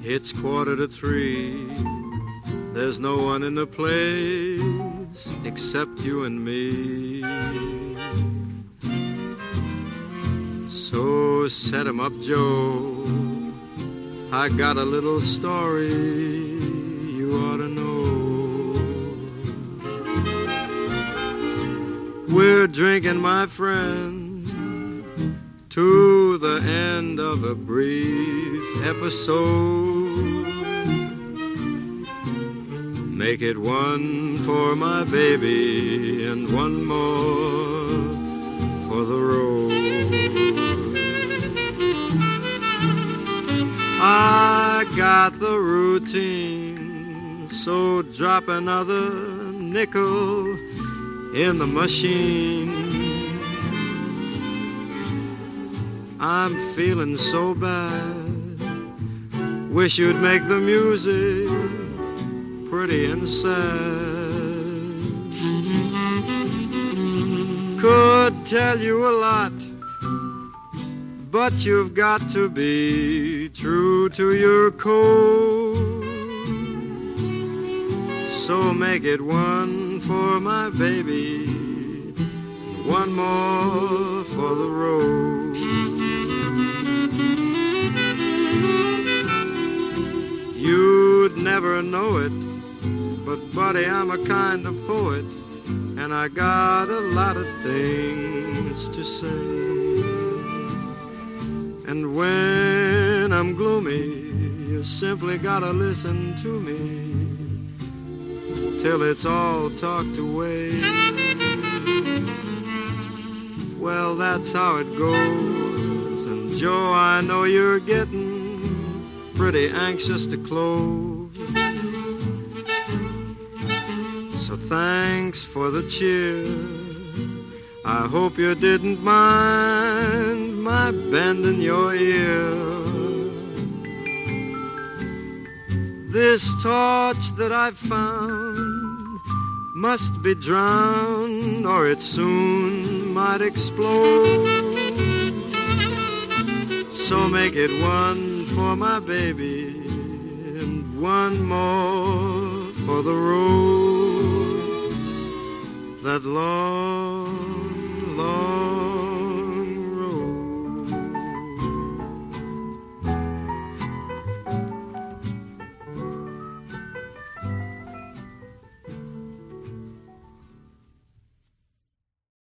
It's 2:45. There's no one in the place except you and me. So set 'em up, Joe. I got a little story you ought to know. We're drinking, my friend, to the end of a brief episode. Make it one for my baby and one more for the road. I got the routine, so drop another nickel in the machine. I'm feeling so bad, wish you'd make the music pretty and sad. Could tell you a lot, but you've got to be true to your code. So make it one for my baby, one more for the road. You'd never know it, but buddy, I'm a kind of poet, and I got a lot of things to say. And when I'm gloomy, you simply gotta listen to me till it's all talked away. Well, that's how it goes. And Joe, I know you're getting pretty anxious to close. So thanks for the cheer. I hope you didn't mind my bending your ear. This torch that I've found must be drowned, or it soon might explode. So make it one for my baby and one more for the road that long